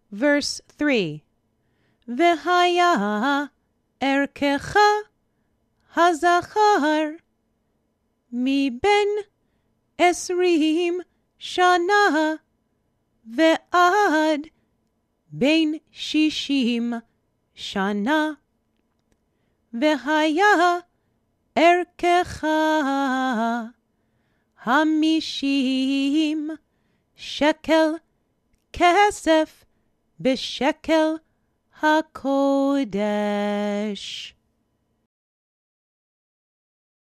Verse 3. והיה ערכך הזכר מבין 20 שנה ועד בין 60 שנה, והיה ערכך 50 שקל כסף בשקל הקודש.